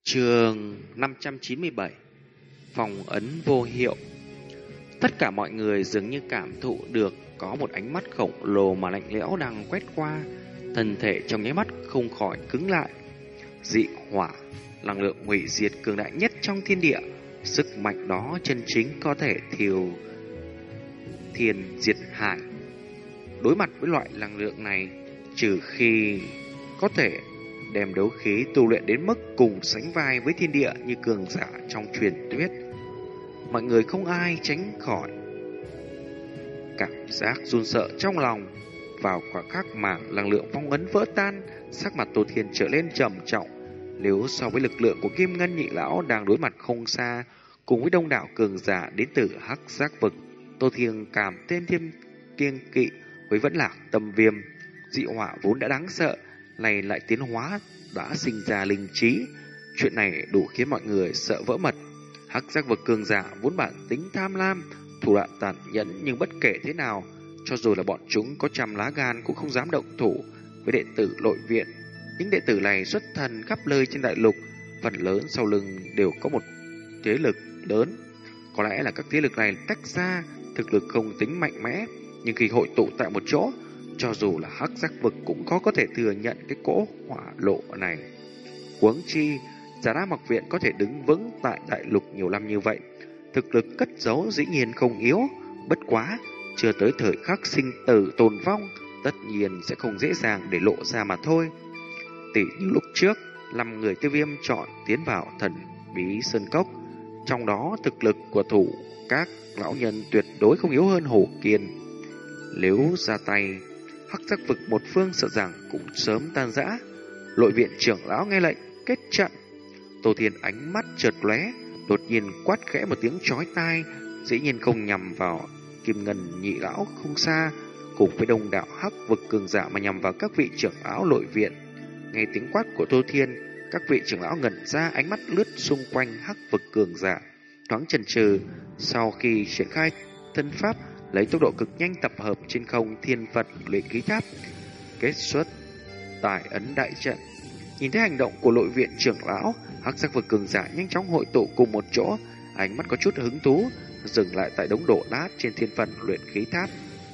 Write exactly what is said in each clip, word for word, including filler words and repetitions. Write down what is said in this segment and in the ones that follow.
Chương năm trăm chín mươi bảy. Phòng ấn vô hiệu. Tất cả mọi người dường như cảm thụ được có một ánh mắt khổng lồ mà lạnh lẽo đang quét qua, thân thể trong nháy mắt không khỏi cứng lại. Dị hỏa, năng lượng hủy diệt cường đại nhất trong thiên địa, sức mạnh đó chân chính có thể thiêu thiên diệt hải. Đối mặt với loại năng lượng này, trừ khi có thể đem đấu khí tu luyện đến mức cùng sánh vai với thiên địa như cường giả trong truyền thuyết, mọi người không ai tránh khỏi cảm giác run sợ trong lòng. Vào khoảnh khắc mà năng lượng phong ấn vỡ tan, sắc mặt Tô Thiên trở lên trầm trọng. Nếu so với lực lượng của Kim Ngân nhị lão đang đối mặt không xa, cùng với đông đảo cường giả đến từ Hắc Giác vực, Tô Thiên cảm thêm thêm kiêng kỵ với vẫn lạc tâm viêm. Dị hỏa vốn đã đáng sợ, này lại tiến hóa đã sinh ra linh trí. Chuyện này đủ khiến mọi người sợ vỡ mật. Hắc Giác vực cường giả vốn bản tính tham lam, thủ đoạn tàn nhẫn, nhưng bất kể thế nào, cho dù là bọn chúng có trăm lá gan cũng không dám động thủ với đệ tử nội viện. Những đệ tử này xuất thần khắp nơi trên đại lục, phần lớn sau lưng đều có một thế lực lớn. Có lẽ là các thế lực này tách ra, thực lực không tính mạnh mẽ, nhưng khi hội tụ tại một chỗ, cho dù là Hắc Giác vực cũng khó có thể thừa nhận cái cỗ hỏa lộ này. Huống chi, Giả Đa Mặc Viện có thể đứng vững tại đại lục nhiều năm như vậy, thực lực cất giấu dĩ nhiên không yếu. Bất quá, chưa tới thời khắc sinh tử tồn vong, tất nhiên sẽ không dễ dàng để lộ ra mà thôi. Tỷ như lúc trước, năm người Tiêu Viêm chọn tiến vào thần bí sơn cốc, trong đó thực lực của thủ các lão nhân tuyệt đối không yếu hơn Hổ Kiên. Nếu ra tay, Hắc Giác vực một phương sợ rằng cũng sớm tan rã. Nội viện trưởng lão nghe lệnh kết trận. Tô Thiên ánh mắt chợt lóe, đột nhiên quát khẽ một tiếng chói tai, dĩ nhiên không nhằm vào Kim Ngân nhị lão không xa, cùng với đông đảo Hắc vực cường giả mà nhằm vào các vị trưởng lão nội viện. Nghe tiếng quát của Tô Thiên, các vị trưởng lão ngẩn ra, ánh mắt lướt xung quanh Hắc vực cường giả, thoáng chần chừ. Sau khi triển khai thân pháp, lấy tốc độ cực nhanh tập hợp trên không thiên Phật luyện khí tháp, kết xuất tài ấn đại trận. Nhìn thấy hành động của nội viện trưởng lão, Hắc Giác vực cường giả nhanh chóng hội tụ cùng một chỗ, ánh mắt có chút hứng thú, dừng lại tại đống đổ lát trên thiên Phật luyện khí tháp.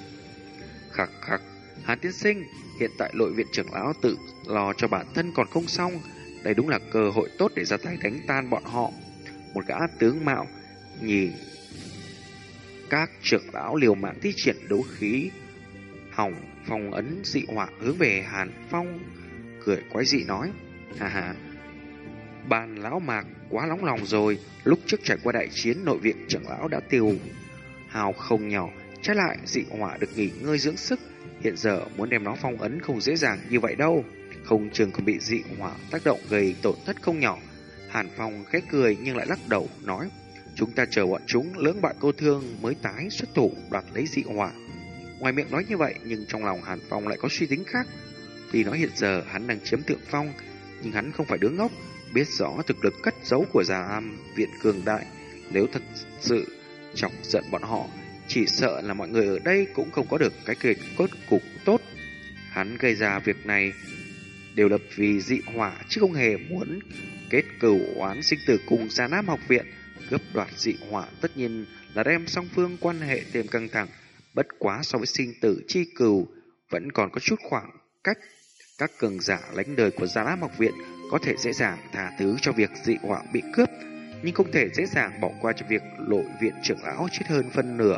Khắc khắc, Hàn tiên sinh, hiện tại nội viện trưởng lão tự lo cho bản thân còn không xong, đây đúng là cơ hội tốt để ra tay đánh tan bọn họ. Một gã tướng mạo nhìn các trưởng lão liều mạng thi triển đấu khí hỏng phong ấn dị hỏa hướng về Hàn Phong, cười quái dị nói: hà hà, bàn lão Mạc quá nóng lòng rồi. Lúc trước trải qua đại chiến, nội viện trưởng lão đã tiêu hào không nhỏ, trái lại dị hỏa được nghỉ ngơi dưỡng sức, hiện giờ muốn đem nó phong ấn không dễ dàng như vậy đâu, không chừng còn bị dị hỏa tác động gây tổn thất không nhỏ. Hàn Phong khẽ cười nhưng lại lắc đầu nói: chúng ta chờ bọn chúng lưỡng bại câu thương mới tái xuất thủ đoạt lấy dị hỏa. Ngoài miệng nói như vậy, nhưng trong lòng Hàn Phong lại có suy tính khác. Tuy nói hiện giờ hắn đang chiếm thượng phong, nhưng hắn không phải đứa ngốc, biết rõ thực lực cất giấu của Già Am viện cường đại. Nếu thật sự chọc giận bọn họ, chỉ sợ là mọi người ở đây cũng không có được cái kết cốt cục tốt. Hắn gây ra việc này đều là vì dị hỏa, chứ không hề muốn kết cửu oán sinh tử cùng Già Nam học viện. Cướp đoạt dị hỏa tất nhiên là đem song phương quan hệ thêm căng thẳng. Bất quá so với sinh tử chi cừu, vẫn còn có chút khoảng cách. Các cường giả lãnh đời của Già Nam học viện có thể dễ dàng tha thứ cho việc dị hỏa bị cướp, nhưng không thể dễ dàng bỏ qua cho việc nội viện trưởng lão chết hơn phân nửa.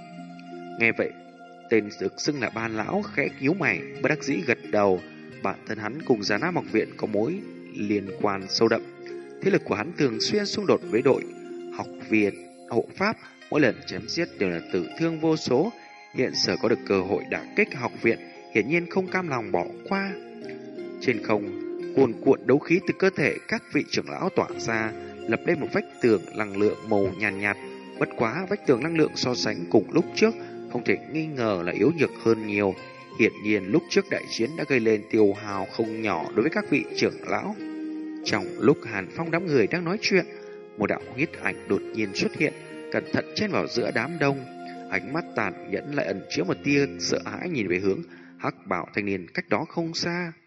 Nghe vậy, tên được xưng là Ban lão khẽ nhíu mày, bất đắc dĩ gật đầu. Bản thân hắn cùng Già Nam học viện có mối liên quan sâu đậm. Thế lực của hắn thường xuyên xung đột với đội học viện hộ pháp, mỗi lần chém giết đều là tử thương vô số. Hiện giờ có được cơ hội đả kích học viện, hiển nhiên không cam lòng bỏ qua. Trên không, cuồn cuộn đấu khí từ cơ thể các vị trưởng lão tỏa ra, lập lên một vách tường năng lượng màu nhàn nhạt, nhạt. Bất quá vách tường năng lượng so sánh cùng lúc trước không thể nghi ngờ là yếu nhược hơn nhiều. Hiển nhiên lúc trước đại chiến đã gây lên tiêu hào không nhỏ đối với các vị trưởng lão. Trong lúc Hàn Phong đám người đang nói chuyện, một đạo huyết ảnh đột nhiên xuất hiện, cẩn thận chen vào giữa đám đông. Ánh mắt tàn nhẫn lại ẩn chứa một tia sợ hãi, nhìn về hướng Hắc Bảo thanh niên cách đó không xa.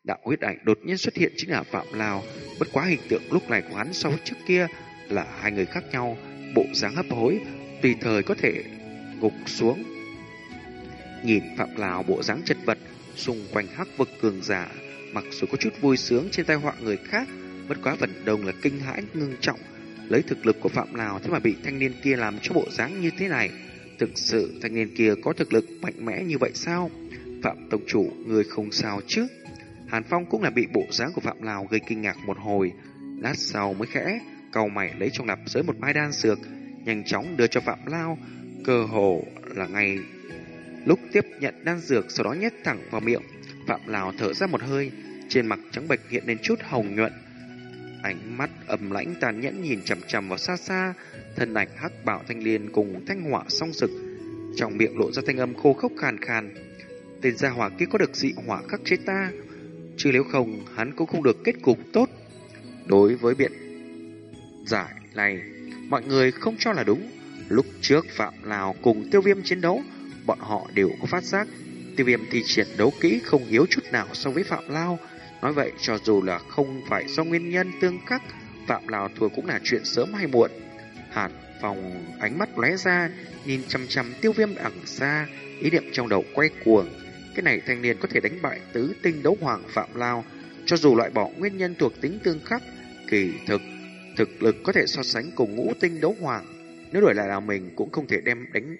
Đạo huyết ảnh đột nhiên xuất hiện chính là Phạm Lao. Bất quá hình tượng lúc này của hắn so với trước kia là hai người khác nhau, bộ dáng hấp hối, tùy thời có thể gục xuống. Nhìn Phạm Lao bộ dáng chật vật, xung quanh hắc vực cường giả, mặc dù có chút vui sướng trên tai họa người khác, bất quá phần đông là kinh hãi ngưng trọng. Lấy thực lực của Phạm Lao thế mà bị thanh niên kia làm cho bộ dáng như thế này, thực sự thanh niên kia có thực lực mạnh mẽ như vậy sao? Phạm tông chủ, người không sao chứ? Hàn Phong cũng là bị bộ dáng của Phạm Lao gây kinh ngạc một hồi, lát sau mới khẽ cau mày lấy trong nạp giới một mai đan dược, nhanh chóng đưa cho Phạm Lao. Cơ hồ là ngay lúc tiếp nhận đan dược, sau đó nhét thẳng vào miệng, Phạm Lao thở ra một hơi, trên mặt trắng bệch hiện lên chút hồng nhuận, ánh mắt âm lãnh tàn nhẫn nhìn chằm chằm vào xa xa thân ảnh hắc bảo thanh liên cùng thanh hỏa song sực, trong miệng lộ ra thanh âm khô khốc khàn khàn. Tên gia hỏa kia có được dị hỏa khắc chế ta, chứ nếu không hắn cũng không được kết cục tốt. Đối với biện giải này, mọi người không cho là đúng. Lúc trước Phạm Lào cùng Tiêu Viêm chiến đấu, bọn họ đều có phát giác Tiêu Viêm thì triển đấu kỹ không yếu chút nào so với Phạm Lao. Nói vậy, cho dù là không phải do nguyên nhân tương khắc, Phạm Lào thua cũng là chuyện sớm hay muộn. Hàn Phong ánh mắt lóe ra, nhìn chăm chăm Tiêu Viêm đằng xa, ý niệm trong đầu quay cuồng. Cái này thanh niên có thể đánh bại tứ tinh đấu hoàng Phạm Lao, cho dù loại bỏ nguyên nhân thuộc tính tương khắc, kỳ thực thực lực có thể so sánh cùng ngũ tinh đấu hoàng. Nếu đổi lại là mình cũng không thể đem đánh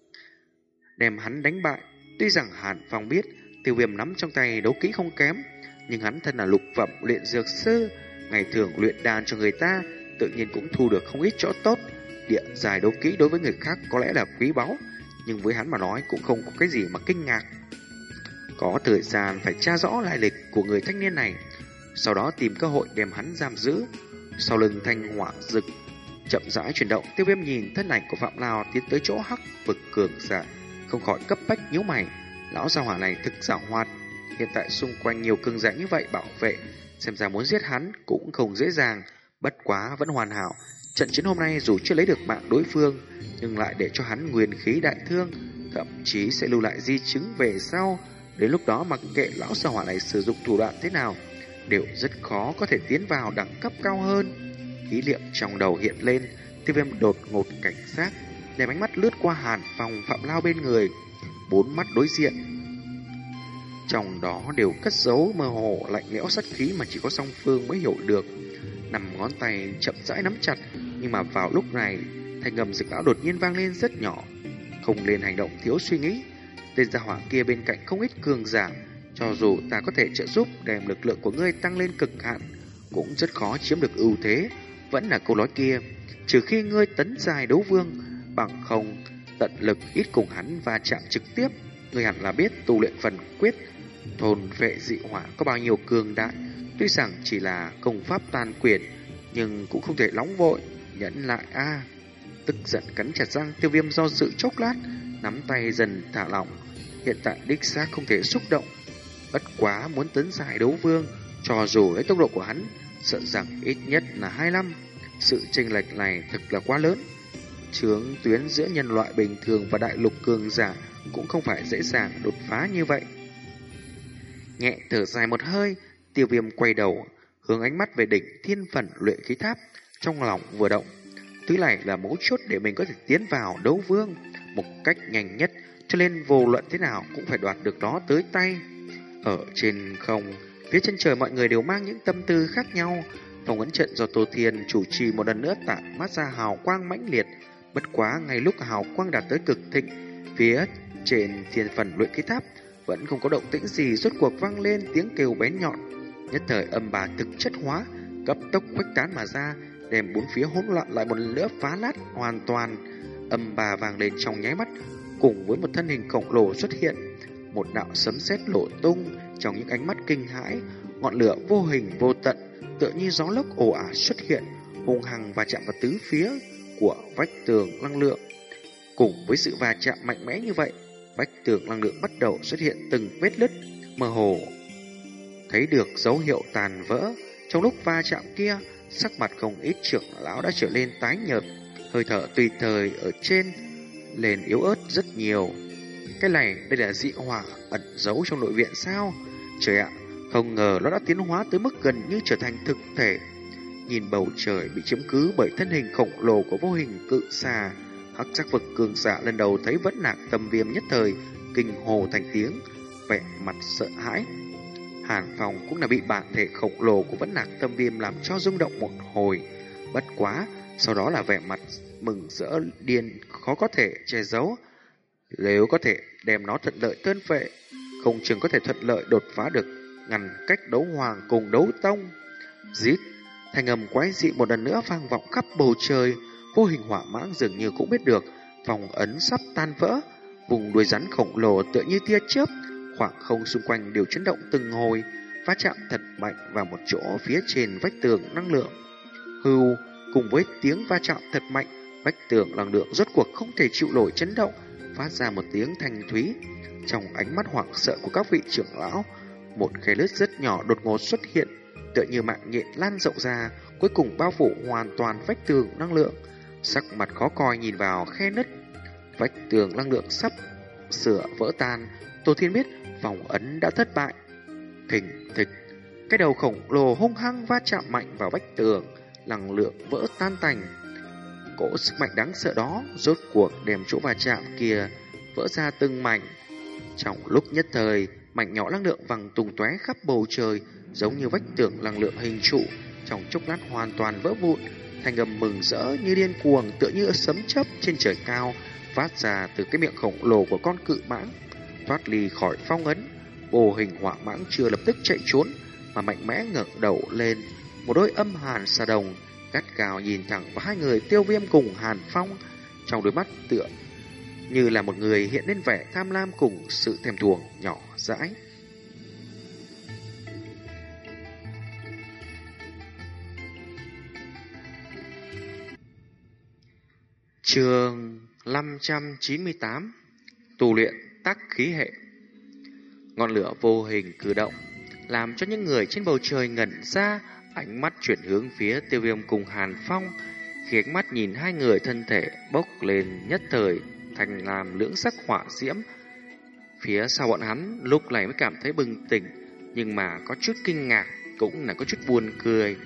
đem hắn đánh bại. Tuy rằng Hàn Phong biết Tiêu Viêm nắm trong tay đấu kỹ không kém, nhưng hắn thân là lục phẩm luyện dược sư, ngày thường luyện đan cho người ta, tự nhiên cũng thu được không ít chỗ tốt. Địa dài đấu kỹ đối với người khác có lẽ là quý báu, nhưng với hắn mà nói cũng không có cái gì mà kinh ngạc. Có thời gian phải tra rõ lai lịch của người thanh niên này, sau đó tìm cơ hội đem hắn giam giữ. Sau lưng thanh hỏa rực chậm rãi chuyển động, Tiêu Viêm nhìn thân ảnh của Phạm Lao tiến tới chỗ hắc vực cường giả, không khỏi cấp bách nhíu mày. Lão gia hỏa này thực giảo hoạt, hiện tại xung quanh nhiều cường giả như vậy bảo vệ, xem ra muốn giết hắn cũng không dễ dàng. Bất quá vẫn hoàn hảo, trận chiến hôm nay dù chưa lấy được mạng đối phương, nhưng lại để cho hắn nguyên khí đại thương, thậm chí sẽ lưu lại di chứng về sau. Đến lúc đó mặc kệ lão gia hỏa này sử dụng thủ đoạn thế nào, đều rất khó có thể tiến vào đẳng cấp cao hơn. Ý niệm trong đầu hiện lên, Tiêu Viêm đột ngột cảnh giác, đem ánh mắt lướt qua Hàn Phong, Phạm Lao bên người. Bốn mắt đối diện, trong đó đều cất giấu mơ hồ lạnh lẽo sát khí mà chỉ có song phương mới hiểu được. Nằm ngón tay chậm rãi nắm chặt, nhưng mà vào lúc này thanh âm Dực Lão đột nhiên vang lên rất nhỏ. Không nên hành động thiếu suy nghĩ. Tên gia hỏa kia bên cạnh không ít cường giả, cho dù ta có thể trợ giúp đem lực lượng của ngươi tăng lên cực hạn, cũng rất khó chiếm được ưu thế. Vẫn là câu nói kia, trừ khi ngươi tấn giai đấu vương, bằng không tận lực ít cùng hắn và chạm trực tiếp. Ngươi hẳn là biết tu luyện phần quyết thôn vệ dị hỏa có bao nhiêu cường đại. Tuy rằng chỉ là công pháp tàn quyền, nhưng cũng không thể nóng vội, nhẫn lại a. À. Tức giận cắn chặt răng, Tiêu Viêm do dự chốc lát, nắm tay dần thả lỏng. Hiện tại đích xác không thể xúc động, bất quá muốn tấn giai đấu vương, cho dù lấy tốc độ của hắn, sợ rằng ít nhất là hai năm. Sự chênh lệch này thật là quá lớn. Chướng tuyến giữa nhân loại bình thường và đại lục cường giả cũng không phải dễ dàng đột phá như vậy. Nhẹ thở dài một hơi, Tiêu Viêm quay đầu, hướng ánh mắt về đỉnh thiên phần luyện khí tháp, trong lòng vừa động. Thứ này là mấu chốt để mình có thể tiến vào đấu vương một cách nhanh nhất, cho nên vô luận thế nào cũng phải đoạt được nó tới tay. Ở trên không, phía chân trời mọi người đều mang những tâm tư khác nhau. Phòng ấn trận do Tô Thiên chủ trì một lần nữa tản mát ra hào quang mãnh liệt. Bất quá ngay lúc hào quang đạt tới cực thịnh, phía trên thiên phần luyện khí tháp vẫn không có động tĩnh gì, rốt cuộc vang lên tiếng kêu bén nhọn. Nhất thời âm bà thực chất hóa, cấp tốc khuếch tán mà ra, đem bốn phía hỗn loạn lại một lần nữa phá nát hoàn toàn. Âm bà vang lên trong nháy mắt, cùng với một thân hình khổng lồ xuất hiện, một đạo sấm sét nổ tung trong những ánh mắt kinh hãi, ngọn lửa vô hình vô tận tựa như gió lốc ồ ạt xuất hiện, hung hăng và chạm vào tứ phía của vách tường năng lượng. Cùng với sự va chạm mạnh mẽ như vậy, vách tường năng lượng bắt đầu xuất hiện từng vết nứt mơ hồ, thấy được dấu hiệu tàn vỡ. Trong lúc va chạm kia, sắc mặt không ít trưởng lão đã trở lên tái nhợt, hơi thở tùy thời ở trên lên yếu ớt rất nhiều. Cái này đây là dị hỏa ẩn giấu trong nội viện sao? Trời ạ, Không ngờ nó đã tiến hóa tới mức gần như trở thành thực thể. Nhìn bầu trời bị chiếm cứ bởi thân hình khổng lồ của vô hình cự xà, hắc sắc vực cường giả lần đầu thấy Vẫn Lạc Tâm Viêm nhất thời kinh hồ thành tiếng, vẻ mặt sợ hãi. Hàn Phong cũng là bị bản thể khổng lồ của Vẫn Lạc Tâm Viêm làm cho rung động một hồi. Bất quá, sau đó là vẻ mặt mừng rỡ điên khó có thể che giấu. Nếu có thể đem nó thuận lợi tân vệ, không chừng có thể thuận lợi đột phá được ngăn cách đấu hoàng cùng đấu tông. Rít, thanh âm quái dị một lần nữa vang vọng khắp bầu trời. Vô hình hỏa mãng dường như cũng biết được vòng ấn sắp tan vỡ, vùng đuôi rắn khổng lồ tựa như tia chớp, khoảng không xung quanh đều chấn động từng hồi, va chạm thật mạnh vào một chỗ phía trên vách tường năng lượng. Hưu, cùng với tiếng va chạm thật mạnh, vách tường năng lượng rốt cuộc không thể chịu nổi chấn động, phát ra một tiếng thanh thúy. Trong ánh mắt hoảng sợ của các vị trưởng lão, một khe nứt rất nhỏ đột ngột xuất hiện, tựa như mạng nhện lan rộng ra, cuối cùng bao phủ hoàn toàn vách tường năng lượng. Sắc mặt khó coi nhìn vào khe nứt, vách tường năng lượng sắp sửa vỡ tan. Tô Thiên biết vòng ấn đã thất bại. Thình thịch, cái đầu khổng lồ hung hăng va chạm mạnh vào vách tường, năng lượng vỡ tan tành. Cỗ sức mạnh đáng sợ đó rốt cuộc đem chỗ va chạm kia vỡ ra từng mảnh. Trong lúc nhất thời, mảnh nhỏ năng lượng văng tung tóe khắp bầu trời, giống như vách tường năng lượng hình trụ, trong chốc lát hoàn toàn vỡ vụn. Thanh âm mừng rỡ như điên cuồng, tựa như sấm chớp trên trời cao, phát ra từ cái miệng khổng lồ của con cự mãng. Thoát ly khỏi phong ấn, vô hình hỏa mãng chưa lập tức chạy trốn, mà mạnh mẽ ngẩng đầu lên, một đôi âm hàn xà đồng gắt gao nhìn thẳng vào hai người Tiêu Viêm cùng Hàn Phong. Trong đôi mắt tựa như là một người hiện lên vẻ tham lam cùng sự thèm thuồng nhỏ dãi. Chương năm trăm chín mươi tám. Tu luyện tắc khí hệ. Ngọn lửa vô hình cử động, làm cho những người trên bầu trời ngẩn ra, ánh mắt chuyển hướng phía Tiêu Viêm cùng Hàn Phong. Khi ánh mắt nhìn hai người, thân thể bốc lên nhất thời thành làm lưỡng sắc hỏa diễm. Phía sau bọn hắn lúc này mới cảm thấy bừng tỉnh, nhưng mà có chút kinh ngạc, cũng là có chút buồn cười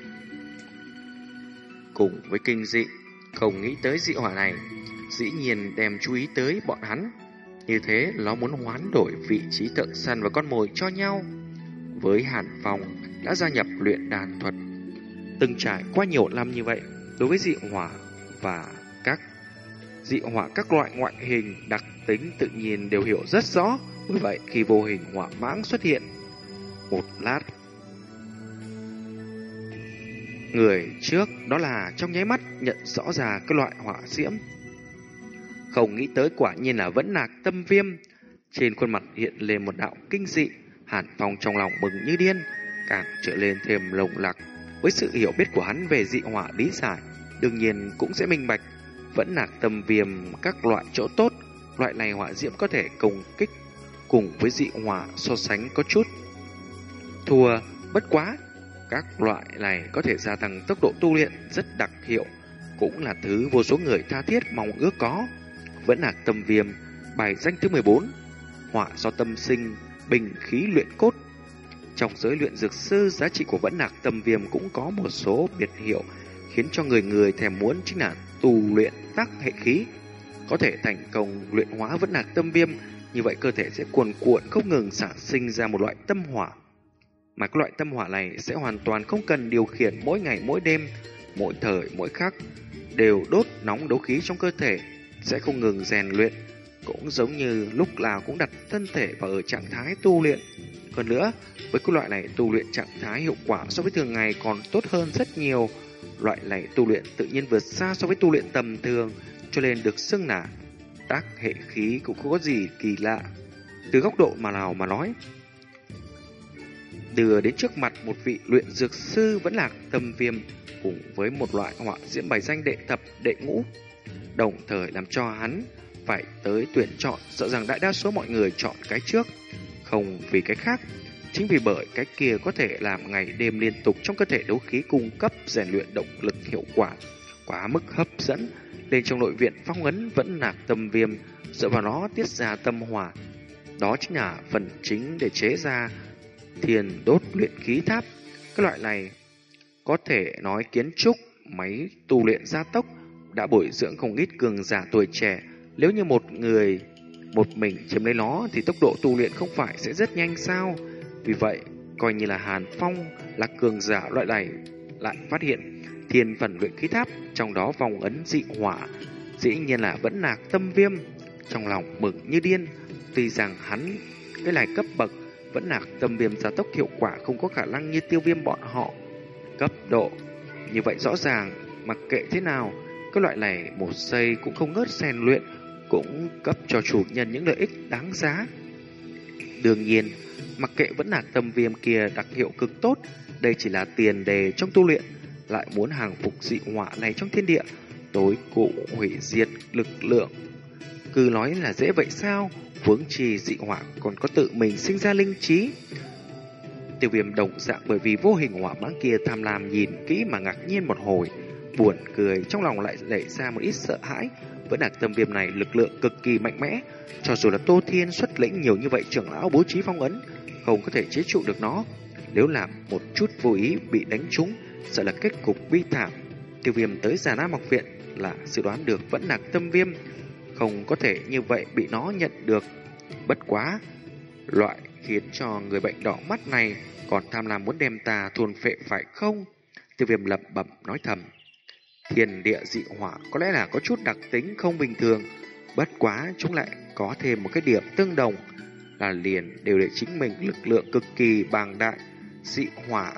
cùng với kinh dị. Không nghĩ tới dị hỏa này dĩ nhiên đem chú ý tới bọn hắn. Như thế nó muốn hoán đổi vị trí thợ săn và con mồi cho nhau. Với Hàn Phong đã gia nhập luyện đàn thuật, từng trải qua nhiều năm như vậy, đối với dị hỏa và các dị hỏa các loại ngoại hình đặc tính tự nhiên đều hiểu rất rõ. Bởi vậy khi vô hình hỏa mãng xuất hiện, một lát người trước đó là trong nháy mắt nhận rõ ra cái loại hỏa diễm. Không nghĩ tới quả nhiên là Vẫn Lạc Tâm Viêm. Trên khuôn mặt hiện lên một đạo kinh dị. Hàn Phong trong lòng mừng như điên, càng trở lên thêm lồng lặc. Với sự hiểu biết của hắn về dị hỏa lý giải, đương nhiên cũng sẽ minh bạch Vẫn Lạc Tâm Viêm các loại chỗ tốt. Loại này hỏa diễm có thể công kích, cùng với dị hỏa so sánh có chút thua. Bất quá các loại này có thể gia tăng tốc độ tu luyện rất đặc hiệu, cũng là thứ vô số người tha thiết mong ước có. Vẫn Lạc Tâm Viêm, bài danh thứ mười bốn, hỏa do tâm sinh, bình khí luyện cốt. Trong giới luyện dược sư, giá trị của Vẫn Lạc Tâm Viêm cũng có một số biệt hiệu khiến cho người người thèm muốn, chính là tu luyện tắc hệ khí. Có thể thành công luyện hóa Vẫn Lạc Tâm Viêm, như vậy cơ thể sẽ cuồn cuộn không ngừng sản sinh ra một loại tâm hỏa. Mà cái loại tâm hỏa này sẽ hoàn toàn không cần điều khiển, mỗi ngày mỗi đêm, mỗi thời mỗi khắc đều đốt nóng đấu khí trong cơ thể, sẽ không ngừng rèn luyện, cũng giống như lúc nào cũng đặt thân thể vào ở trạng thái tu luyện. Hơn nữa, với cái loại này tu luyện trạng thái hiệu quả so với thường ngày còn tốt hơn rất nhiều. Loại này tu luyện tự nhiên vượt xa so với tu luyện tầm thường, cho nên được xưng là tác hệ khí, cũng không có gì kỳ lạ. Từ góc độ mà nào mà nói, đưa đến trước mặt một vị luyện dược sư Vẫn Lạc Tâm Viêm cùng với một loại hỏa diễm bài danh đệ thập đệ ngũ, đồng thời làm cho hắn phải tới tuyển chọn. Sợ rằng đại đa số mọi người chọn cái trước, không vì cái khác, chính vì bởi cái kia có thể làm ngày đêm liên tục trong cơ thể đấu khí, cung cấp rèn luyện động lực hiệu quả quá mức hấp dẫn. Nên trong nội viện phong ấn Vẫn Lạc Tâm Viêm dựa vào nó tiết ra tâm hỏa, đó chính là phần chính để chế ra thiền đốt luyện khí tháp. Cái loại này có thể nói kiến trúc, máy tu luyện gia tốc đã bồi dưỡng không ít cường giả tuổi trẻ. Nếu như một người một mình chiếm lấy nó thì tốc độ tu luyện không phải sẽ rất nhanh sao? Vì vậy, coi như là Hàn Phong là cường giả loại này lại phát hiện thiên phần luyện khí tháp, trong đó vòng ấn dị hỏa, dĩ nhiên là vẫn nạc tâm viêm. Trong lòng mừng như điên, tuy rằng hắn cái này cấp bậc vẫn nạc tâm viêm gia tốc hiệu quả không có khả năng như tiêu viêm bọn họ cấp độ. Như vậy rõ ràng, mặc kệ thế nào, cái loại này một giây cũng không ngớt rèn luyện, cũng cấp cho chủ nhân những lợi ích đáng giá. Đương nhiên, mặc kệ vẫn là tâm viêm kia đặc hiệu cực tốt, đây chỉ là tiền đề trong tu luyện, lại muốn hàng phục dị hỏa này trong thiên địa, tối cụ hủy diệt lực lượng. Cứ nói là dễ vậy sao, huống chi dị hỏa còn có tự mình sinh ra linh trí. Tiêu viêm đồng dạng bởi vì vô hình hỏa mãng kia tham lam nhìn kỹ mà ngạc nhiên một hồi, buồn cười, trong lòng lại nảy ra một ít sợ hãi. Vẫn là tâm viêm này lực lượng cực kỳ mạnh mẽ, cho dù là Tô Thiên xuất lĩnh nhiều như vậy, trưởng lão bố trí phong ấn không có thể chế trụ được nó. Nếu làm một chút vô ý bị đánh trúng, sợ là kết cục bi thảm. Tiêu viêm tới Già Nam học viện là dự đoán được vẫn là tâm viêm không có thể như vậy bị nó nhận được. Bất quá, loại khiến cho người bệnh đỏ mắt này còn tham lam muốn đem ta thôn phệ phải không? Tiêu viêm lẩm bẩm nói thầm. Thiên địa dị hỏa có lẽ là có chút đặc tính không bình thường, bất quá chúng lại có thêm một cái điểm tương đồng là liền đều để chính mình lực lượng cực kỳ bàng đại. Dị hỏa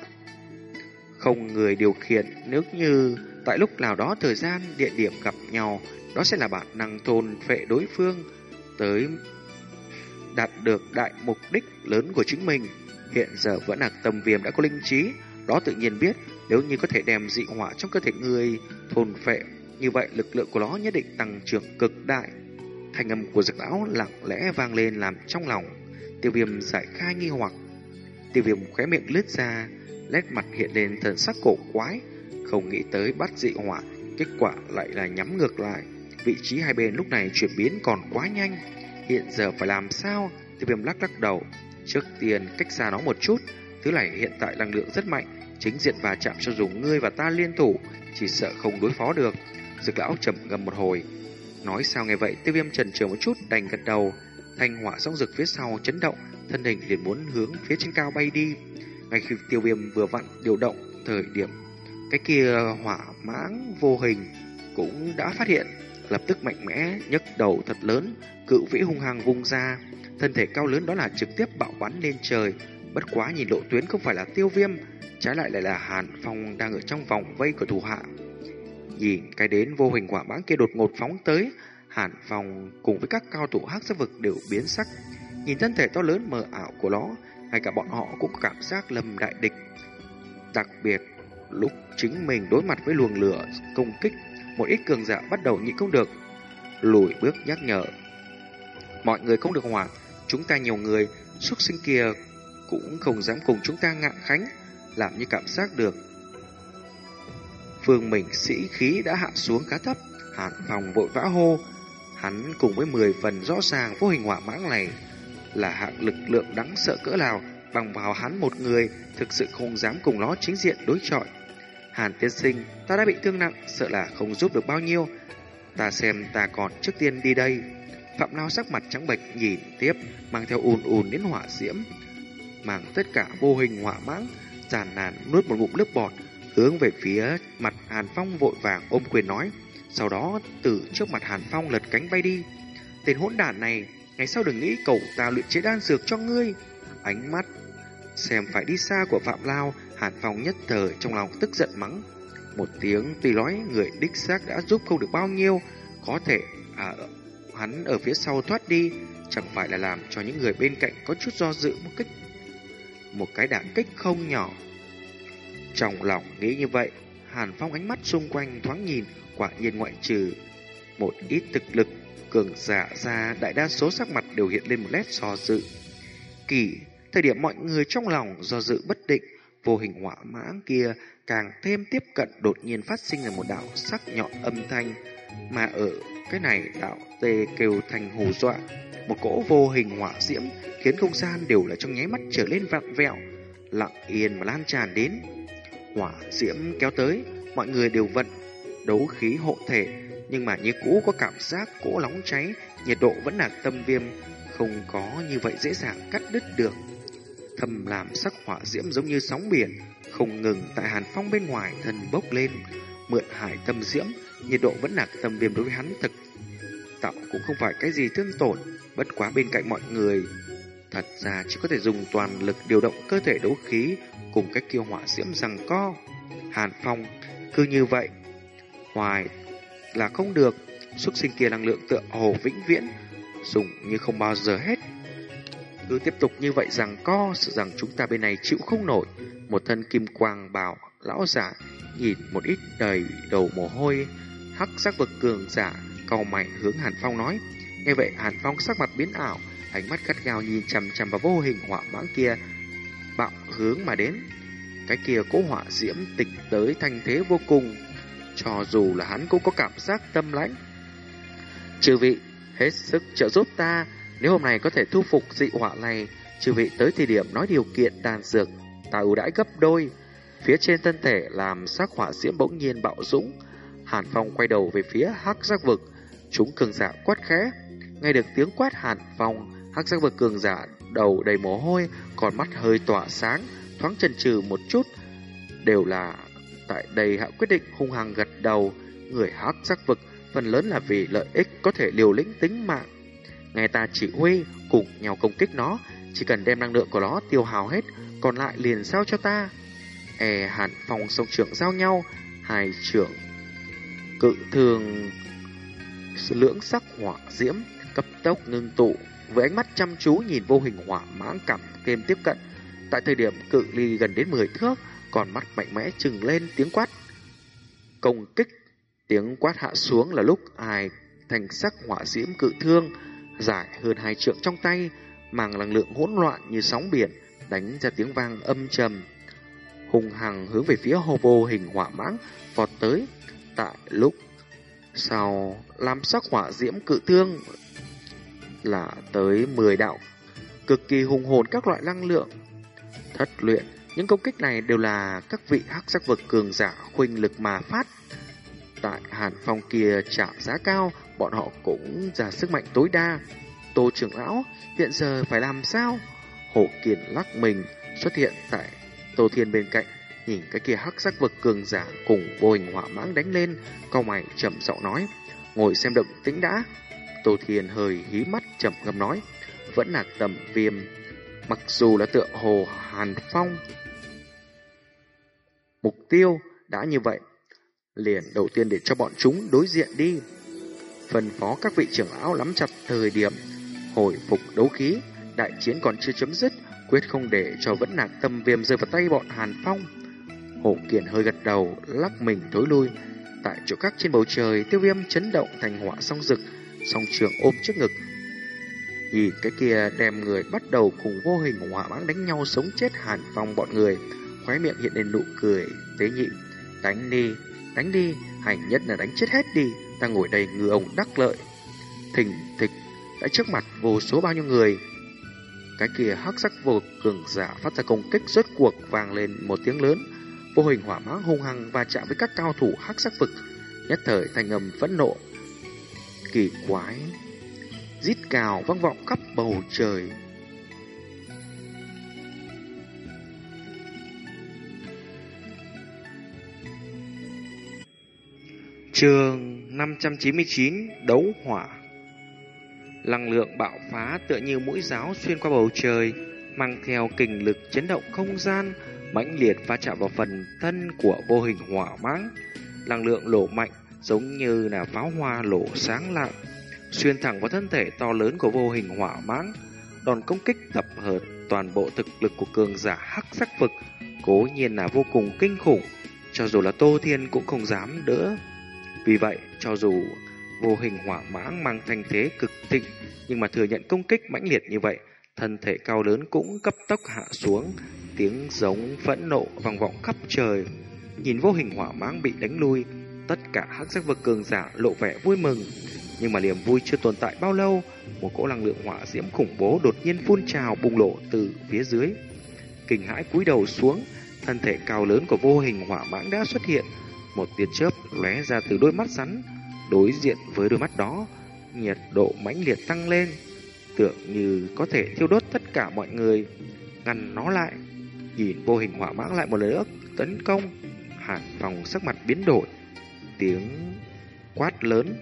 không người điều khiển, nếu như tại lúc nào đó thời gian địa điểm gặp nhau, đó sẽ là bản năng thôn phệ đối phương tới đạt được đại mục đích lớn của chính mình. Hiện giờ vẫn là tâm viêm đã có linh trí, đó tự nhiên biết nếu như có thể đem dị hỏa trong cơ thể người thôn phệ, như vậy lực lượng của nó nhất định tăng trưởng cực đại. Thanh âm của Dực lão lặng lẽ vang lên làm trong lòng Tiêu Viêm giải khai nghi hoặc. Tiêu Viêm khóe miệng lướt ra, nét mặt hiện lên thần sắc cổ quái, không nghĩ tới bắt dị hỏa, kết quả lại là nhắm ngược lại. Vị trí hai bên lúc này chuyển biến còn quá nhanh, hiện giờ phải làm sao? Tiêu Viêm lắc lắc đầu, trước tiên cách xa nó một chút. Thứ này hiện tại năng lượng rất mạnh, chính diện và chạm cho dù ngươi và ta liên thủ, chỉ sợ không đối phó được. Dực lão trầm ngâm một hồi, nói sao nghe vậy. Tiêu Viêm chần chừ một chút đành gật đầu. Thanh hỏa song rực phía sau chấn động, thân hình liền muốn hướng phía trên cao bay đi. Ngay khi Tiêu Viêm vừa vặn điều động thời điểm, cái kia hỏa mãng vô hình cũng đã phát hiện, lập tức mạnh mẽ nhấc đầu thật lớn, cự vĩ hung hăng vung ra, thân thể cao lớn đó là trực tiếp bạo bắn lên trời. Bất quá nhìn lộ tuyến không phải là Tiêu Viêm, trái lại lại là Hàn Phong đang ở trong vòng vây của thủ hạ. Nhìn cái đến vô hình hỏa mãng kia đột ngột phóng tới, Hàn Phong cùng với các cao thủ hắc sắc vực đều biến sắc. Nhìn thân thể to lớn mờ ảo của nó, ngay cả bọn họ cũng cảm giác lâm đại địch. Đặc biệt lúc chính mình đối mặt với luồng lửa công kích, một ít cường giả bắt đầu nhịn không được, lùi bước nhắc nhở. Mọi người không được hoảng, chúng ta nhiều người, xuất sinh kia cũng không dám cùng chúng ta ngạn khánh, làm như cảm giác được. Phương mình sĩ khí đã hạ xuống khá thấp. Hàn Phong vội vã hô. Hắn cùng với mười phần rõ ràng vô hình hỏa mãng này là hạng lực lượng đáng sợ cỡ nào, bằng vào hắn một người thực sự không dám cùng nó chính diện đối chọi. Hàn tiên sinh, ta đã bị thương nặng, sợ là không giúp được bao nhiêu. Ta xem ta còn trước tiên đi đây. Phạm Lao sắc mặt trắng bệch nhìn tiếp, mang theo ùn ùn đến hỏa diễm, mang tất cả vô hình hỏa mãng, giàn nàn nuốt một ngụm nước bọt, hướng về phía mặt Hàn Phong vội vàng ôm quyền nói. Sau đó từ trước mặt Hàn Phong lật cánh bay đi. Tên hỗn đản này, ngày sau đừng nghĩ cậu ta luyện chế đan dược cho ngươi. Ánh mắt xem phải đi xa của Phạm Lao, Hàn Phong nhất thời trong lòng tức giận mắng một tiếng. Tuy nói người đích xác đã giúp không được bao nhiêu, có thể à, hắn ở phía sau thoát đi, chẳng phải là làm cho những người bên cạnh có chút do dự một kích, một cái đả kích không nhỏ. Trong lòng nghĩ như vậy, Hàn Phong ánh mắt xung quanh thoáng nhìn, quả nhiên ngoại trừ một ít thực lực cường giả ra, đại đa số sắc mặt đều hiện lên một nét do dự. Kỳ, thời điểm mọi người trong lòng do dự bất định, vô hình hỏa mãng kia càng thêm tiếp cận, đột nhiên phát sinh ra một đạo sắc nhọn âm thanh, mà ở cái này đạo tê kêu thành hù dọa. Một cỗ vô hình hỏa diễm khiến không gian đều là trong nháy mắt trở lên vặn vẹo. lặng yên mà lan tràn đến. Hỏa diễm kéo tới, mọi người đều vận đấu khí hộ thể, nhưng mà như cũ có cảm giác cỗ nóng cháy, nhiệt độ vẫn là tâm viêm, không có như vậy dễ dàng cắt đứt được. Thầm làm sắc hỏa diễm giống như sóng biển, không ngừng tại Hàn Phong bên ngoài thân bốc lên. Mượn hải tâm diễm, nhiệt độ vẫn là tâm viêm đối với hắn thực tạo cũng không phải cái gì thương tổn. Bất quá bên cạnh mọi người thật ra chỉ có thể dùng toàn lực điều động cơ thể đấu khí cùng cách kiêu hỏa diễm giằng co. Hàn Phong cứ như vậy hoài là không được. Xúc sinh kia năng lượng tựa hồ vĩnh viễn, dùng như không bao giờ hết. Cứ tiếp tục như vậy rằng co, sợ rằng chúng ta bên này chịu không nổi. Một thân kim quang bào lão giả nhìn một ít đầy đầu mồ hôi, hắc sắc vực cường giả cau mày hướng Hàn Phong nói. Nghe vậy Hàn Phong sắc mặt biến ảo, ánh mắt gắt gao nhìn chằm chằm vào vô hình hỏa mãng kia bạo hướng mà đến. Cái kia cỗ hỏa diễm tịch tới thanh thế vô cùng, cho dù là hắn cũng có cảm giác tâm lãnh. Chư vị hết sức trợ giúp ta, nếu hôm nay có thể thu phục dị hỏa này, chư vị tới thời điểm nói điều kiện đan dược ta ưu đãi gấp đôi. Phía trên thân thể làm sắc hỏa diễm bỗng nhiên bạo dũng. Hàn Phong quay đầu về phía hắc giác vực, chúng cường giả quát khẽ. Nghe được tiếng quát Hàn Phong, hắc giác vực cường giả đầu đầy mồ hôi, còn mắt hơi tỏa sáng, thoáng chần chừ một chút. Đều là tại đây hạ quyết định hung hăng gật đầu. Người hắc giác vực phần lớn là vì lợi ích có thể liều lĩnh tính mạng. Nghe ta chỉ huy cùng nhau công kích nó, chỉ cần đem năng lượng của nó tiêu hao hết, còn lại liền giao cho ta. E Hàn Phong song trưởng giao nhau, hai trưởng cự thường lưỡng sắc hỏa diễm cấp tốc ngưng tụ, với ánh mắt chăm chú nhìn vô hình hỏa mãng cảm thêm tiếp cận. Tại thời điểm cự ly gần đến mười thước, còn mắt mạnh mẽ trừng lên tiếng quát công kích. Tiếng quát hạ xuống là lúc hai thành sắc hỏa diễm cự thương dài hơn hai trượng trong tay, mang năng lượng hỗn loạn như sóng biển, đánh ra tiếng vang âm trầm, hùng hằng hướng về phía hồ vô hình hỏa mãng vọt tới. Tại lúc sau làm sắc hỏa diễm cự thương là tới mười đạo cực kỳ hùng hồn các loại năng lượng thất luyện. Những công kích này đều là các vị hắc sắc vực cường giả khuynh lực mà phát. Tại Hàn Phong kia trả giá cao, bọn họ cũng ra sức mạnh tối đa. Tô trưởng lão hiện giờ phải làm sao? Hổ Kiền lắc mình xuất hiện tại Tô Thiên bên cạnh, nhìn cái kia hắc sắc vực cường giả cùng vô hình hỏa mãng đánh lên, cau mày trầm giọng nói: ngồi xem động tĩnh đã. Tô Thiên hơi hí mắt trầm ngâm nói: vẫn là tầm viêm. Mặc dù là tựa hồ Hàn Phong mục tiêu đã như vậy, liền đầu tiên để cho bọn chúng đối diện đi. Phân phó các vị trưởng lão nắm chặt thời điểm hồi phục đấu khí, đại chiến còn chưa chấm dứt, quyết không để cho vẫn nạc tâm viêm rơi vào tay bọn Hàn Phong. Hổ Kiền hơi gật đầu, lắc mình thối lui. Tại chỗ các trên bầu trời, Tiêu Viêm chấn động thành hỏa song rực, song trường ôm trước ngực. Nhìn cái kia đem người bắt đầu cùng vô hình hỏa mãng đánh nhau sống chết Hàn Phong bọn người, khóe miệng hiện lên nụ cười tế nhị. Đánh đi, đánh đi, hành nhất là đánh chết hết đi, ta ngồi đây ngư ông đắc lợi. Thình thịch, tại trước mặt vô số bao nhiêu người, cái kia hắc sắc vô cường giả phát ra công kích, rốt cuộc vang lên một tiếng lớn. Vô hình hỏa mãng hung hăng và chạm với các cao thủ hắc sắc vực, nhất thời thanh âm phẫn nộ kỳ quái rít cào vang vọng khắp bầu trời. Chương năm trăm chín mươi chín, đấu hỏa. Năng lượng bạo phá tựa như mũi giáo xuyên qua bầu trời, mang theo kình lực chấn động không gian, mãnh liệt va chạm vào phần thân của vô hình hỏa mãng. Năng lượng nổ mạnh giống như là pháo hoa nổ sáng lạng, xuyên thẳng vào thân thể to lớn của vô hình hỏa mãng. Đòn công kích tập hợp toàn bộ thực lực của cường giả hắc sắc vực, cố nhiên là vô cùng kinh khủng, cho dù là Tô Thiên cũng không dám đỡ. Vì vậy, cho dù vô hình hỏa mãng mang thanh thế cực thịnh, nhưng mà thừa nhận công kích mãnh liệt như vậy, thân thể cao lớn cũng cấp tốc hạ xuống, tiếng giống phẫn nộ vang vọng khắp trời. Nhìn vô hình hỏa mãng bị đánh lui, tất cả hắc sắc vực cường giả lộ vẻ vui mừng. Nhưng mà niềm vui chưa tồn tại bao lâu, một cỗ năng lượng hỏa diễm khủng bố đột nhiên phun trào bùng nổ từ phía dưới. kinh hãi cúi đầu xuống. Thân thể cao lớn của vô hình hỏa mãng đã xuất hiện. Một tia chớp lóe ra từ đôi mắt rắn. Đối diện với đôi mắt đó, nhiệt độ mãnh liệt tăng lên, tưởng như có thể thiêu đốt tất cả mọi người. Ngăn nó lại. Nhìn vô hình hỏa mãng lại một lần nữa tấn công, Hàn Phong sắc mặt biến đổi, tiếng quát lớn.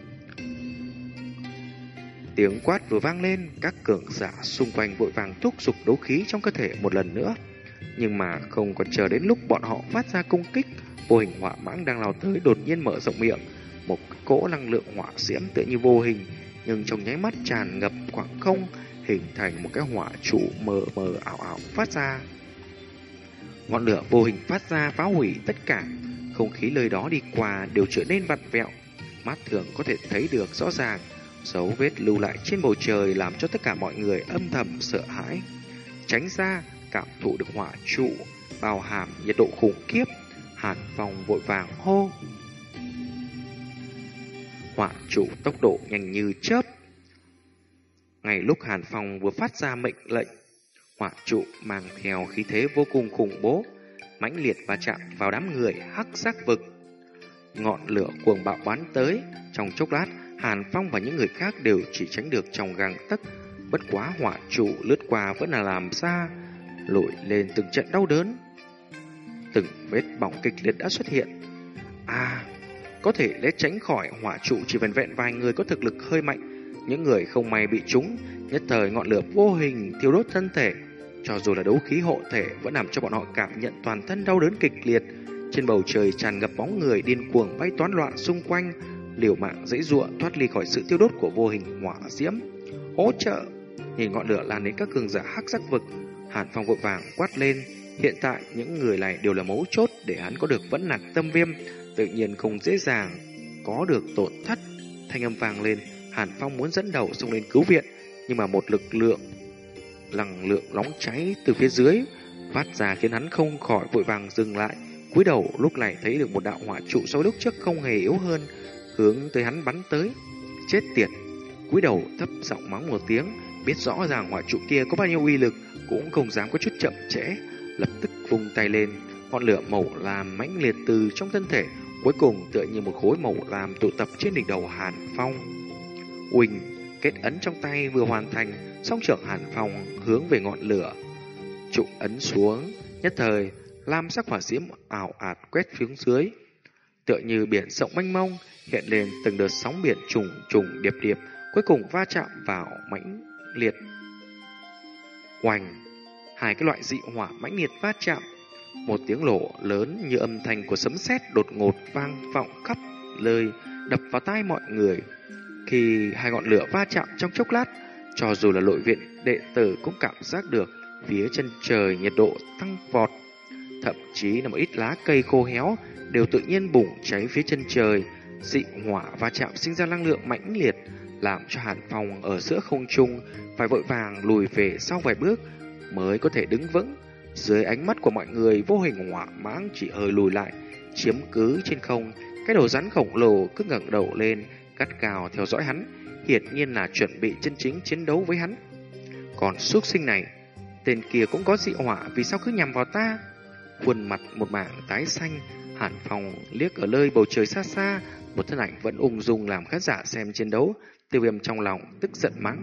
Tiếng quát vừa vang lên, các cường giả xung quanh vội vàng thúc giục đấu khí trong cơ thể một lần nữa. Nhưng mà không còn chờ đến lúc bọn họ phát ra công kích, vô hình hỏa mãng đang lao tới đột nhiên mở rộng miệng, một cỗ năng lượng hỏa diễm tựa như vô hình, nhưng trong nháy mắt tràn ngập khoảng không, hình thành một cái hỏa trụ mờ mờ ảo ảo phát ra. Ngọn lửa vô hình phát ra phá hủy tất cả, không khí nơi đó đi qua đều trở nên vặn vẹo, mắt thường có thể thấy được rõ ràng. Dấu vết lưu lại trên bầu trời làm cho tất cả mọi người âm thầm sợ hãi. Tránh ra, cảm thụ được hỏa trụ bao hàm nhiệt độ khủng khiếp, Hàn Phong vội vàng hô. Hỏa trụ tốc độ nhanh như chớp. Ngay lúc Hàn Phong vừa phát ra mệnh lệnh, hỏa trụ mang theo khí thế vô cùng khủng bố, mãnh liệt va chạm vào đám người hắc sắc vực. Ngọn lửa cuồng bạo bắn tới, trong chốc lát Hàn Phong và những người khác đều chỉ tránh được trong gang tấc. Bất quá hỏa trụ lướt qua vẫn là làm ra lội lên từng trận đau đớn. Từng vết bỏng kịch liệt đã xuất hiện. À, có thể né tránh khỏi hỏa trụ chỉ vẹn vẹn vài người có thực lực hơi mạnh. Những người không may bị trúng, nhất thời ngọn lửa vô hình thiêu đốt thân thể. Cho dù là đấu khí hộ thể vẫn làm cho bọn họ cảm nhận toàn thân đau đớn kịch liệt. Trên bầu trời tràn ngập bóng người điên cuồng bay toán loạn xung quanh, liều mạng dãy giụa thoát ly khỏi sự tiêu đốt của vô hình hỏa diễm. Hỗ trợ! Nhìn ngọn lửa lan đến các cường giả hắc sắc vực, Hàn Phong vội vàng quát lên. Hiện tại những người này đều là mấu chốt để hắn có được vẫn nạt tâm viêm, tự nhiên không dễ dàng có được tổn thất. Thanh âm vang lên, Hàn Phong muốn dẫn đầu xông lên cứu viện, nhưng mà một lực lượng năng lượng nóng cháy từ phía dưới phát ra khiến hắn không khỏi vội vàng dừng lại. Cúi đầu lúc này thấy được một đạo hỏa trụ so với lúc trước không hề yếu hơn, hướng tới hắn bắn tới. Chết tiệt! Cúi đầu thấp giọng mắng một tiếng, biết rõ ràng hỏa trụ kia có bao nhiêu uy lực, cũng không dám có chút chậm trễ, lập tức vung tay lên, ngọn lửa màu lam mãnh liệt từ trong thân thể, cuối cùng tựa như một khối màu lam tụ tập trên đỉnh đầu Hàn Phong. Uỳnh, kết ấn trong tay vừa hoàn thành, song trưởng Hàn Phong hướng về ngọn lửa trụ ấn xuống, nhất thời lam sắc hỏa diễm ảo ạt quét phía dưới, tựa như biển rộng mênh mông, hiện lên từng đợt sóng biển trùng trùng điệp điệp, cuối cùng va chạm vào mãnh liệt. Oanh, hai cái loại dị hỏa mãnh liệt va chạm, một tiếng nổ lớn như âm thanh của sấm sét đột ngột vang vọng khắp nơi, đập vào tai mọi người. Khi hai ngọn lửa va chạm trong chốc lát, cho dù là nội viện đệ tử cũng cảm giác được phía chân trời nhiệt độ tăng vọt, thậm chí là một ít lá cây khô héo đều tự nhiên bùng cháy phía chân trời. Dị hỏa va chạm sinh ra năng lượng mãnh liệt, làm cho Hàn Phong ở giữa không trung phải vội vàng lùi về sau vài bước mới có thể đứng vững. Dưới ánh mắt của mọi người, vô hình hỏa mãng chỉ hơi lùi lại, chiếm cứ trên không. Cái đầu rắn khổng lồ cứ ngẩng đầu lên, gắt gao theo dõi hắn, hiển nhiên là chuẩn bị chân chính chiến đấu với hắn. Còn xuất sinh này, tên kia cũng có dị hỏa, vì sao cứ nhằm vào ta? Khuôn mặt một mảng tái xanh, Hàn Phong liếc ở nơi bầu trời xa xa, một thân ảnh vẫn ung dung làm khán giả xem chiến đấu. Tiêu Viêm trong lòng tức giận mắng: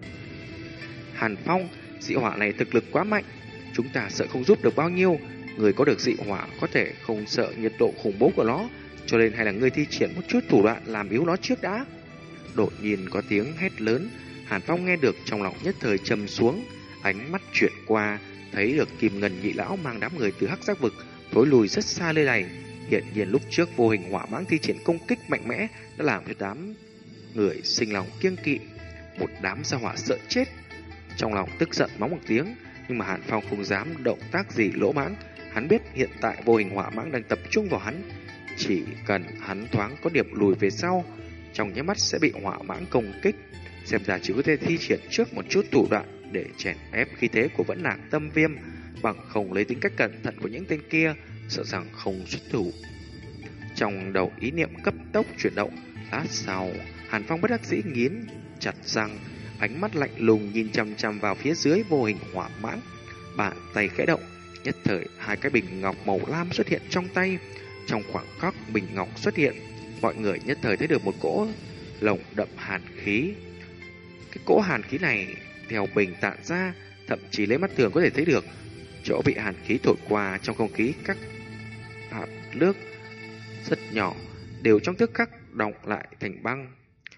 Hàn Phong, dị hỏa này thực lực quá mạnh, chúng ta sợ không giúp được bao nhiêu. Người có được dị hỏa có thể không sợ nhiệt độ khủng bố của nó, cho nên hay là ngươi thi triển một chút thủ đoạn làm yếu nó trước đã. Đột nhiên có tiếng hét lớn, Hàn Phong nghe được trong lòng nhất thời trầm xuống, ánh mắt chuyển qua thấy được Kim Ngân nhị lão mang đám người từ hắc giác vực thối lùi rất xa nơi này. Hiện nhiên lúc trước vô hình hỏa mãng thi triển công kích mạnh mẽ đã làm cho đám người sinh lòng kiêng kỵ, một đám gia hỏa sợ chết. Trong lòng tức giận mắng một tiếng, nhưng mà Hàn Phong không dám động tác gì lỗ mãng. Hắn biết hiện tại vô hình hỏa mãng đang tập trung vào hắn, chỉ cần hắn thoáng có điểm lùi về sau, trong nháy mắt sẽ bị hỏa mãng công kích. Xem ra chỉ có thể thi triển trước một chút thủ đoạn để chèn ép khí thế của vẫn lạc tâm viêm, bằng không lấy tính cách cẩn thận của những tên kia, sợ rằng không xuất thủ. Trong đầu ý niệm cấp tốc chuyển động, lát sau Hàn Phong bất đắc dĩ nghiến chặt răng, ánh mắt lạnh lùng nhìn chằm chằm vào phía dưới vô hình hỏa mãng, bàn tay khẽ động, Nhất thời hai cái bình ngọc màu lam xuất hiện trong tay. Trong khoảng khắc bình ngọc xuất hiện, mọi người nhất thời thấy được một cỗ lồng đậm hàn khí. Cái cỗ hàn khí này theo bình tản ra, thậm chí lấy mắt thường có thể thấy được chỗ bị hàn khí thổi qua trong không khí, các hạt nước rất nhỏ đều trong tức khắc đọng lại thành băng.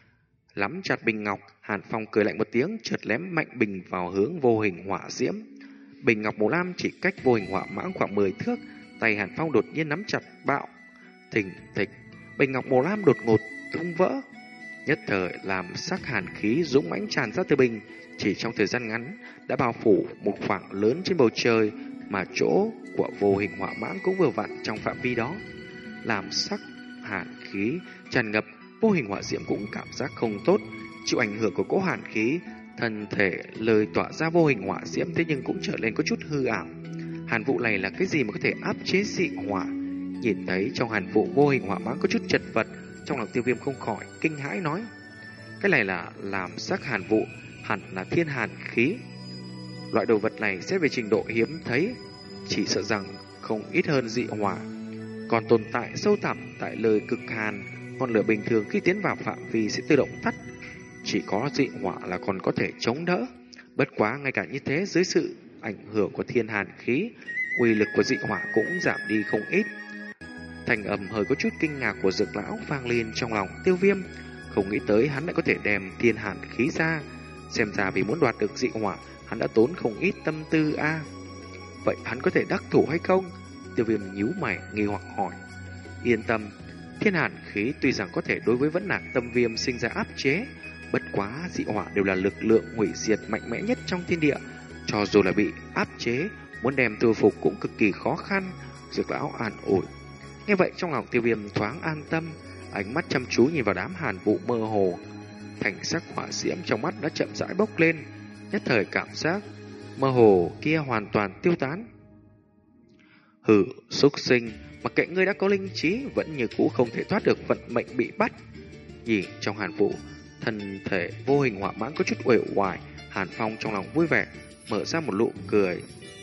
Lắm chặt bình ngọc, Hàn Phong cười lạnh một tiếng, chợt lém mạnh bình vào hướng vô hình hỏa diễm. Bình ngọc màu lam chỉ cách vô hình hỏa mãng khoảng mười thước, tay Hàn Phong đột nhiên nắm chặt bạo, thình thịch, bình ngọc màu lam đột ngột tung vỡ. Nhất thời làm sắc hàn khí dũng mãnh tràn ra từ bình, chỉ trong thời gian ngắn đã bao phủ một khoảng lớn trên bầu trời, mà chỗ của vô hình hỏa mãng cũng vừa vặn trong phạm vi đó. Làm sắc hàn khí tràn ngập, vô hình hỏa diễm cũng cảm giác không tốt, chịu ảnh hưởng của cỗ hàn khí, thân thể lời tỏa ra vô hình hỏa diễm thế nhưng cũng trở lên có chút hư ảo. Hàn vụ này là cái gì mà có thể áp chế dị hỏa? Nhìn thấy trong hàn vụ vô hình hỏa mãng có chút chật vật, trong lòng Tiêu Viêm không khỏi kinh hãi nói: cái này là làm sắc hàn vụ, hẳn là thiên hàn khí. Loại đồ vật này xét về trình độ hiếm thấy, chỉ sợ rằng không ít hơn dị hỏa, còn tồn tại sâu thẳm tại lời cực hàn. Ngọn lửa bình thường khi tiến vào phạm vi sẽ tự động tắt, chỉ có dị hỏa là còn có thể chống đỡ. Bất quá ngay cả như thế, dưới sự ảnh hưởng của thiên hàn khí, uy lực của dị hỏa cũng giảm đi không ít. Thành âm hơi có chút kinh ngạc của Dược lão vang lên trong lòng Tiêu Viêm, không nghĩ tới hắn lại có thể đem thiên hàn khí ra. Xem ra vì muốn đoạt được dị hỏa, hắn đã tốn không ít tâm tư a. À. Vậy hắn có thể đắc thủ hay không? Tiêu Viêm nhíu mày nghi hoặc hỏi. Yên tâm, thiên hàn khí tuy rằng có thể đối với vấn nạn tâm viêm sinh ra áp chế, bất quá dị hỏa đều là lực lượng hủy diệt mạnh mẽ nhất trong thiên địa, cho dù là bị áp chế, muốn đem tiêu phục cũng cực kỳ khó khăn. Dược lão an ủi. Nghe vậy trong lòng Tiêu Viêm thoáng an tâm, ánh mắt chăm chú nhìn vào đám hàn vụ mơ hồ. Thành sắc hỏa diễm trong mắt đã chậm rãi bốc lên, nhất thời cảm giác mơ hồ kia hoàn toàn tiêu tán. Hừ, súc sinh, mặc kệ ngươi đã có linh trí, vẫn như cũ không thể thoát được vận mệnh bị bắt. Nhìn trong hàn vụ, thân thể vô hình hỏa mãng có chút uể oải, Hàn Phong trong lòng vui vẻ, mở ra một nụ cười.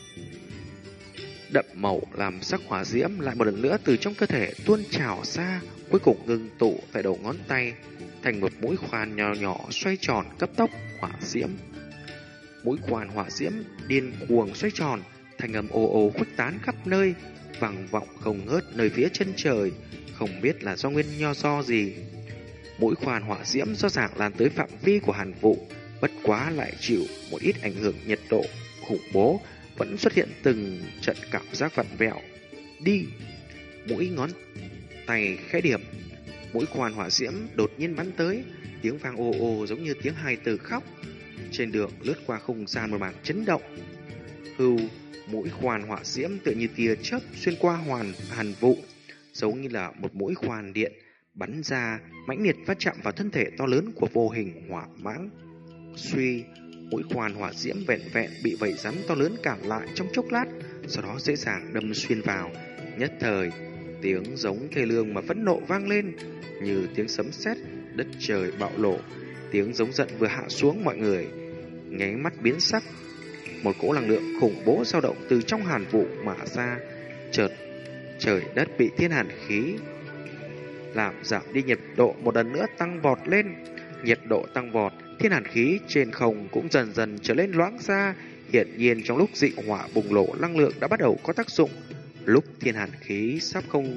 Đậm màu làm sắc hỏa diễm lại một lần nữa từ trong cơ thể tuôn trào ra, cuối cùng ngưng tụ tại đầu ngón tay thành một mũi khoan nhỏ nhỏ xoay tròn cấp tốc hỏa diễm. Mũi khoan hỏa diễm điên cuồng xoay tròn, thành âm ồ ồ khuếch tán khắp nơi, vang vọng không ngớt nơi phía chân trời, không biết là do nguyên nho do gì. Mũi khoan hỏa diễm rõ ràng lan tới phạm vi của hàn vụ, bất quá lại chịu một ít ảnh hưởng nhiệt độ khủng bố, vẫn xuất hiện từng trận cảm giác vặn vẹo. Đi! Mũi ngón tay khẽ điểm, mũi khoan hỏa diễm đột nhiên bắn tới, tiếng vang ồ ồ giống như tiếng hài tử khóc. Trên đường lướt qua không gian một mảng chấn động. Hưu, mũi khoan hỏa diễm tựa như tia chớp xuyên qua hoàn hàn vụ, giống như là một mũi khoan điện bắn ra, mãnh liệt va chạm vào thân thể to lớn của vô hình hỏa mãng. Suy, mũi khoan hỏa diễm vẹn vẹn bị vảy rắn to lớn cản lại trong chốc lát, sau đó dễ dàng đâm xuyên vào. Nhất thời, tiếng giống thê lương mà phẫn nộ vang lên, như tiếng sấm sét, đất trời bạo lộ. Tiếng giống giận vừa hạ xuống, mọi người nháy mắt biến sắc. Một cỗ năng lượng khủng bố dao động từ trong hàn vụ mà ra, chợt trời đất bị thiên hàn khí làm giảm đi, nhiệt độ một lần nữa tăng vọt lên. Nhiệt độ tăng vọt, thiên hàn khí trên không cũng dần dần trở lên loãng ra. Hiển nhiên trong lúc dị hỏa bùng nổ, năng lượng đã bắt đầu có tác dụng. Lúc thiên hàn khí sắp không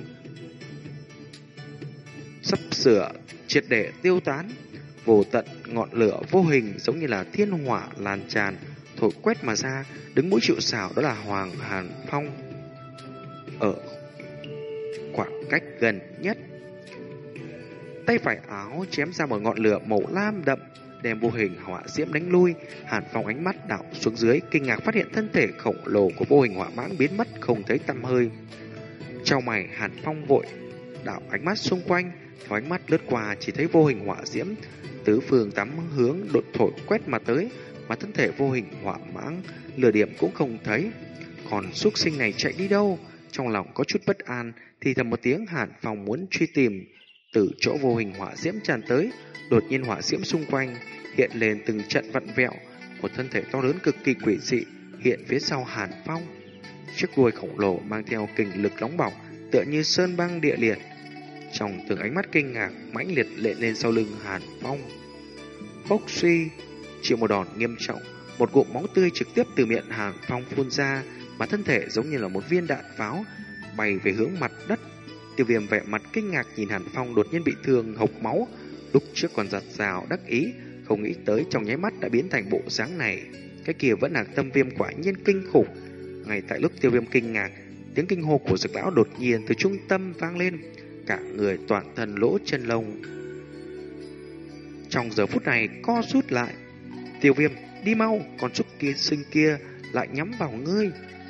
sắp sửa triệt để tiêu tán, vô tận ngọn lửa vô hình giống như là thiên hỏa lan tràn thổi quét mà ra. Đứng mũi chịu sào đó là Hoàng Hàn Phong ở khoảng cách gần nhất, tay phải áo chém ra một ngọn lửa màu lam đậm, đem vô hình hỏa diễm đánh lui. Hàn Phong ánh mắt đảo xuống dưới, kinh ngạc phát hiện thân thể khổng lồ của vô hình hỏa mãng biến mất không thấy tăm hơi. Trong mày, Hàn Phong vội đảo ánh mắt xung quanh, theo ánh mắt lướt qua chỉ thấy vô hình hỏa diễm tứ phương tám hướng đột thổi quét mà tới, mà thân thể vô hình hỏa mãng lửa điểm cũng không thấy. Còn súc sinh này chạy đi đâu? Trong lòng có chút bất an, thì thầm một tiếng. Hàn Phong muốn truy tìm. Từ chỗ vô hình hỏa diễm tràn tới, đột nhiên hỏa diễm xung quanh hiện lên từng trận vặn vẹo, một thân thể to lớn cực kỳ quỷ dị hiện phía sau Hàn Phong. chiếc đuôi khổng lồ mang theo kình lực nóng bỏng, tựa như sơn băng địa liệt. Trong từng ánh mắt kinh ngạc, mãnh liệt lệ lên sau lưng Hàn Phong. Phốc suy, chịu một đòn nghiêm trọng, một ngụm máu tươi trực tiếp từ miệng Hàn Phong phun ra, mà thân thể giống như là một viên đạn pháo bay về hướng mặt đất. Tiêu Viêm vẻ mặt kinh ngạc nhìn Hàn Phong đột nhiên bị thương hộc máu, lúc trước còn giật rào đắc ý, không nghĩ tới trong nháy mắt đã biến thành bộ dáng này. Cái kia vẫn là Tâm Viêm quả nhiên kinh khủng. Ngay tại lúc Tiêu Viêm kinh ngạc, tiếng kinh hô của Dực lão đột nhiên từ trung tâm vang lên, cả người toàn thân lỗ chân lông trong giờ phút này co rút lại. Tiêu Viêm, đi mau, con trúc kia sinh kia lại nhắm vào ngươi.